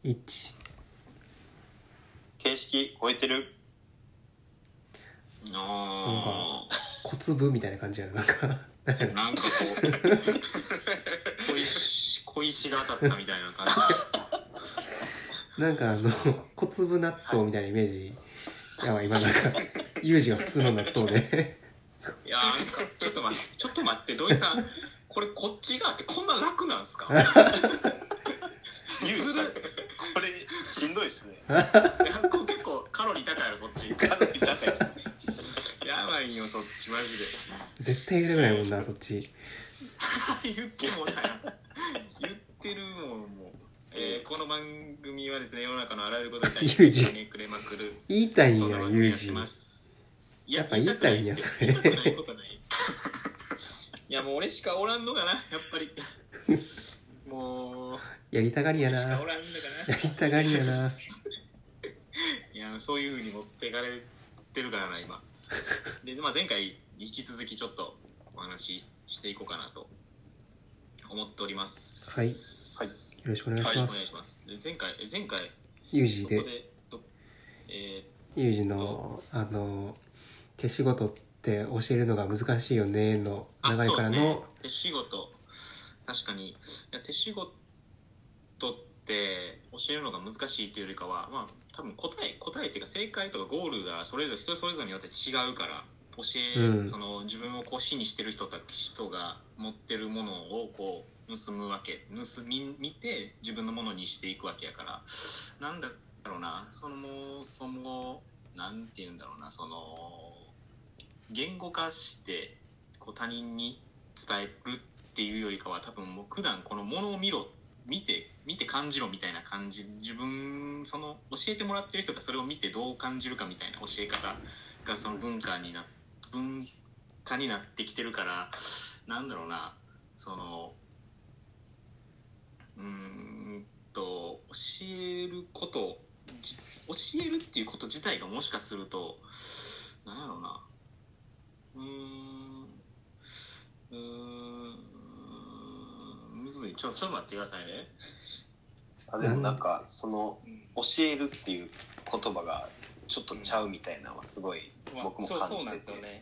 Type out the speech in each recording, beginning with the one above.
1 形式超えてる。 なんか小粒みたいな感じやな。なんかなんかこう小石が当たったみたいな感じ。 なんか小粒納豆みたいなイメージやわ今。なんかユージが普通の納豆でいやなんかちょっと待って土井さんこれこっちがあってこんな楽なんすか？ ユージさんこれしんどいっすね。 結構カロリー高いやろそっち。 カロリー高いですね。 やばいよそっちマジで。 絶対入れたくないもんなそっち。 言ってもだよ。言ってるもんもう。この番組はですね世の中のあらゆることに対してねくれまくる。 言いたいんやそんな番組ユージ。 やってますやっぱ言いたいんやそれ。 言いたくないことない。いやもう俺しかおらんのかなやっぱり。もうやりたがりやな。 俺しかおらんのかな。 やりたがりやな。 いやそういう風に持っていかれてるからな今。で、前回引き続きちょっとお話ししていこうかなと思っております。 はい。 はい。 よろしくお願いしお願います。 します。で前回ユージでそこでユージの手仕事って教えるのが難しいよねの長いからの、 そうですね、手仕事確かにいや手仕事って教えるのが難しいというよりかは多分答えっていうか正解とかゴールがそれぞれ人それぞれによって違うからその自分をこう師にしてる人が持ってるものをこう見て自分のものにしていくわけやからなんだろうなそのなんていうんだろうな言語化してこう他人に伝えるっていうよりかは多分もう普段このものを見て感じろみたいな感じ自分教えてもらってる人がそれを見てどう感じるかみたいな教え方がその文化になってきてるからなんだろうな教えるっていうこと自体がもしかするとなんだろうなむずいちょっと待ってくださいね。 でもなんか教えるっていう言葉がちょっとちゃうみたいなのはすごい僕も感じてて、 そうなんですよね。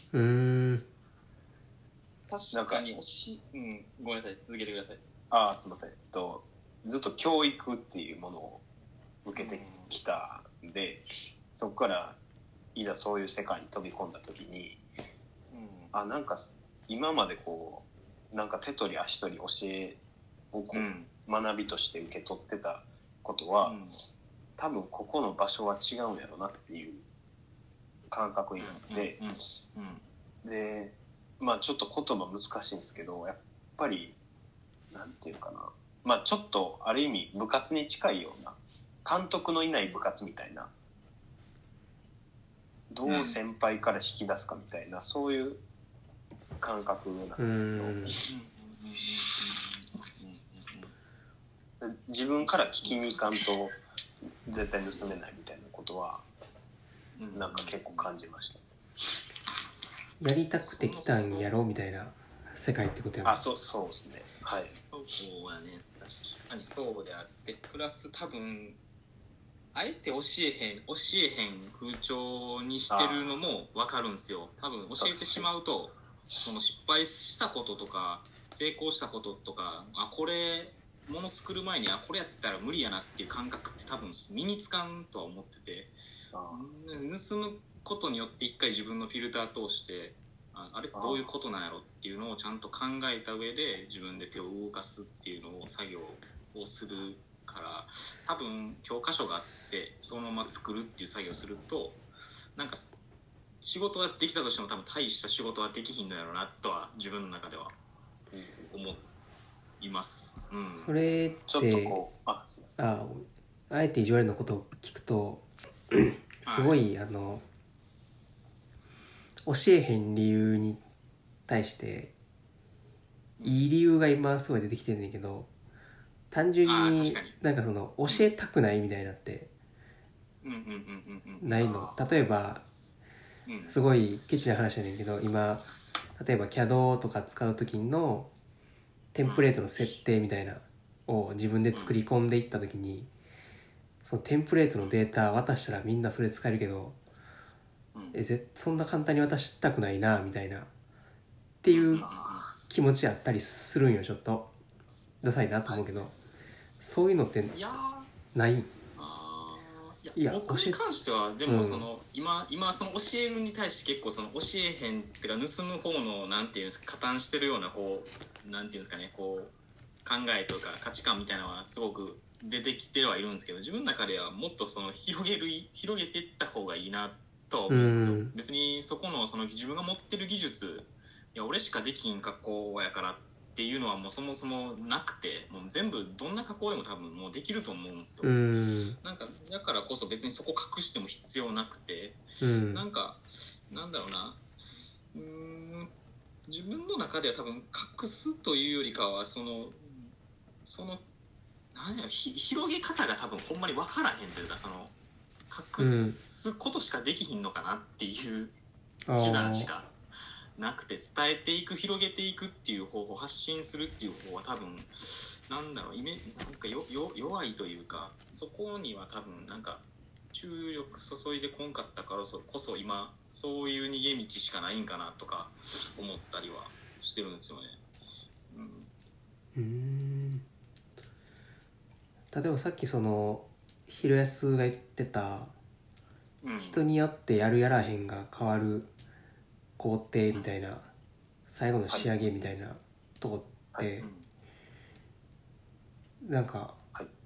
確かにごめんなさい続けてください。 すいません。ずっと教育っていうものを受けてきたんで、そこからいざそういう世界に飛び込んだ時に、なんか今までこうなんか手取り足取り教えをこう、学びとして受け取ってたことは、多分ここの場所は違うんやろなっていう感覚になって、でちょっと言葉難しいんですけどやっぱりなんていうかなちょっとある意味部活に近いような監督のいない部活みたいなどう先輩から引き出すかみたいな、そういう感覚なんですけど、自分から聞きに行かんと絶対盗めないみたいなことはなんか結構感じました。 やりたくて来たんやろみたいな世界ってことやな。 そうですね。はい。 そうやね。確かにそうであってプラス多分あえて教えへん風潮にしてるのも分かるんですよ。多分教えてしまうとその失敗したこととか成功したこととかこれ物作る前にこれやったら無理やなっていう感覚って多分身につかんとは思ってて、盗むことによって一回自分のフィルター通してあれどういうことなんやろっていうのをちゃんと考えた上で自分で手を動かすっていうのを作業をするから多分教科書があってそのまま作るっていう作業をするとなんか仕事はできたとしても多分大した仕事はできひんのやろうなとは自分の中では思います、 それってちょっとこうすいません。 あえて意地悪なことを聞くとすごい教えへん理由に対していい理由が今すごい出てきてんねんけど単純になんか教えたくないみたいなってないの。例えばすごいケチな話やねんけど今例えば CAD とか使う時のテンプレートの設定みたいなを自分で作り込んでいった時にそのテンプレートのデータ渡したらみんなそれ使えるけど、そんな簡単に渡したくないなみたいなっていう気持ちあったりするんよ。ちょっとダサいなと思うけど、そういうのってない？ いや僕に関してはでもその、今その教えるに対して結構その教えへんっていうか盗む方のなんていうんですか、加担してるようなこうなんていうんですかね、こう考えとか価値観みたいなのはすごく出てきてはいるんですけど、自分の中ではもっとその広げていった方がいいなとは思うんですよ。別にそこのその自分が持ってる技術、いや俺しかできん加工やからっていうのはもうそもそもなくて、もう全部どんな加工でも多分もうできると思うんですよ。なんかだからこそ別にそこ隠しても必要なくて、なんかなんだろうな、自分の中では多分隠すというよりかはそのなんや広げ方が多分ほんまに分からへんというか、その隠すことしかできひんのかなっていう手段しかなくて、伝えていく、広げていくっていう方法、発信するっていう方法は多分なんだろう、なんか弱いというか、そこには多分なんか注力注いでこんかったからこそ今そういう逃げ道しかないんかなとか思ったりはしてるんですよね。 例えばさっきそのひろやすが言ってた、人によってやるやらへんが変わる工程みたいな、最後の仕上げみたいなとこって、なんか、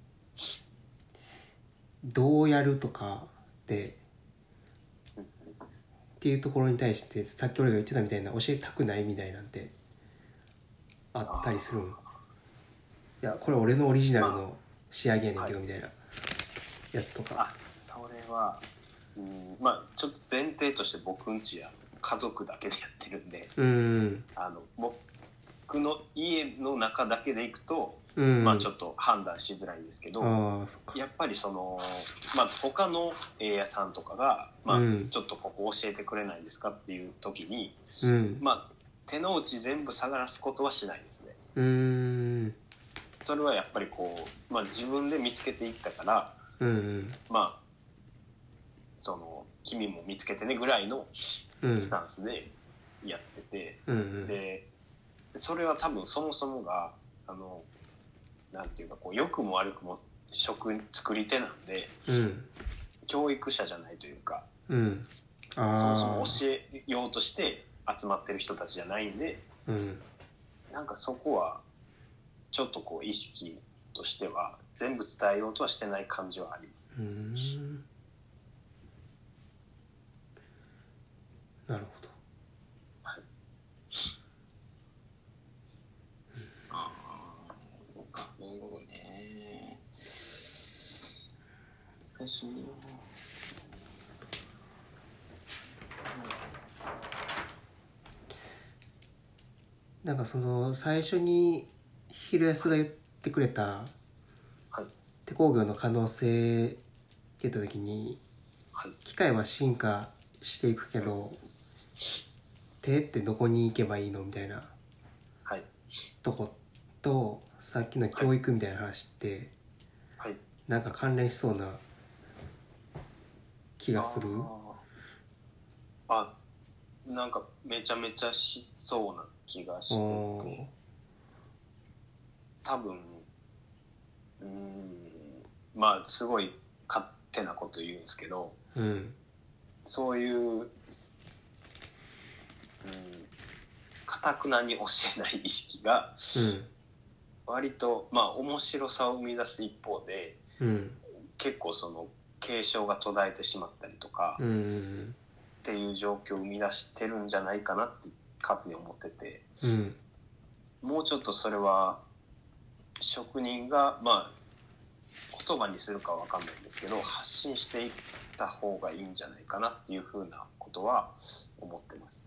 どうやるとかっていうところに対して、さっき俺が言ってたみたいな教えたくないみたいなんてあったりするん？いやこれ俺のオリジナルの仕上げやねんけどみたいなやつとか。 それはまあちょっと前提として僕んちや家族だけでやってるんで、僕の家の中だけでいくと、まあちょっと判断しづらいんですけど、やっぱりその、まあ、他の屋さんとかが、まあ、ちょっとここ教えてくれないですかっていう時に、まあ手の内全部探すことはしないですね。それはやっぱりこう、まあ、自分で見つけていったから、まあその君も見つけてねぐらいのスタンスでやってて、でそれは多分そもそもがなんていうかこう良くも悪くも作り手なんで、教育者じゃないというか、そもそも教えようとして集まってる人たちじゃないんで、なんかそこはちょっとこう意識としては全部伝えようとはしてない感じはあります。 なるほど。 そうか、そういうことね。難しいよ。 なんかその最初にひろやすが言ってくれた手工業の可能性って言った時に、機械は進化していくけど、手ってどこに行けばいいのみたいなとことさっきの教育みたいな話って、なんか関連しそうな気がする。 なんかめちゃめちゃしそうな気がしてて、多分まあすごい勝手なこと言うんですけど、そういうかたくなに教えない意識が、割とまあ面白さを生み出す一方で、結構その継承が途絶えてしまったりとか、っていう状況を生み出してるんじゃないかなって勝手に思ってて、もうちょっとそれは職人がまあ言葉にするかは分かんないんですけど発信していった方がいいんじゃないかなっていうふうなことは思ってます。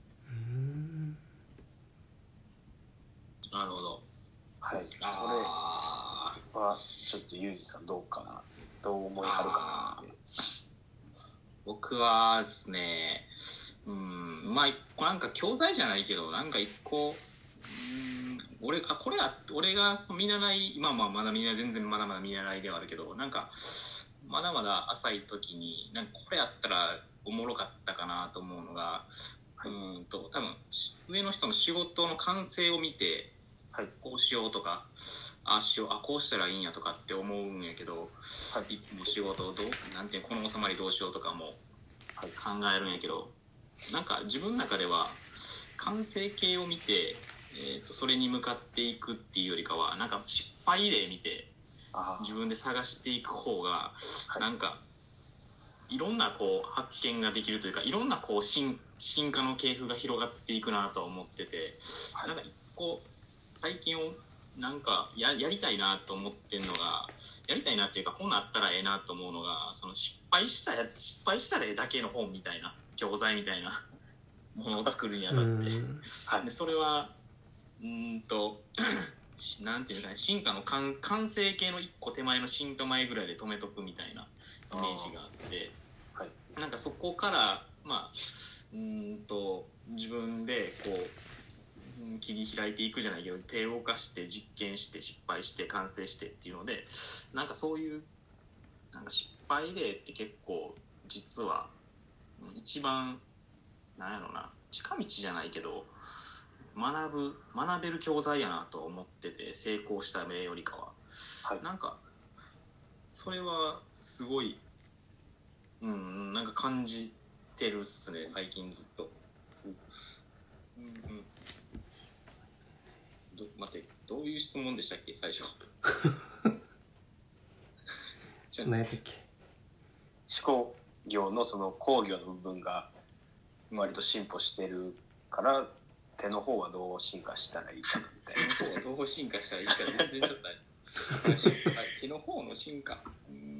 なるほど。 はい。それはちょっとユージさんどう思いはるかなって。 僕はですね、まあなんか教材じゃないけどなんか一個、俺がその見習い、今はまだ全然まだまだ見習いではあるけど、なんかまだまだ浅い時になんかこれやったらおもろかったかなと思うのが、多分上の人の仕事の完成を見て、はい、こうしようとかこうしたらいいんやとかって思うんやけど、はい、仕事をなんていうこの収まりどうしようとかも考えるんやけど、なんか自分の中では完成形を見て、それに向かっていくっていうよりかはなんか失敗例見て自分で探していく方がなんかいろんなこう発見ができるというか、いろんなこう進化の系譜が広がっていくなと思ってて、なんか一個最近なんかやりたいなと思ってるのが、やりたいなっていうかこんなんあったらええなと思うのが、その失敗したらええだけの本みたいな教材みたいなものを作るにあたってでそれはなんていうかね、進化の完成形の一個手前の進化前ぐらいで止めとくみたいなイメージがあって、はい、なんかそこからまあ自分でこう切り開いていくじゃないけど、手を動かして実験して失敗して完成してっていうので、なんかそういうなんか失敗例って結構実は一番なんやろな、近道じゃないけど学べる教材やなと思ってて、成功した例よりかは、はい、なんかそれはすごいなんか感じてるっすね最近ずっと。待って、どういう質問でしたっけ最初何やったっけ。 手工業のその工業の部分が割と進歩してるから手の方はどう進化したらいいかみたいな。 手の方はどう進化したらいいか全然ちょっと手の方の進化